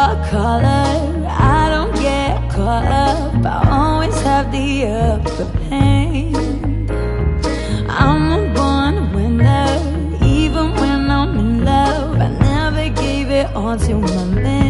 your color. I don't get caught up, I always have the upper hand. I'm a born winner, even when I'm in love. I never gave it all to my man.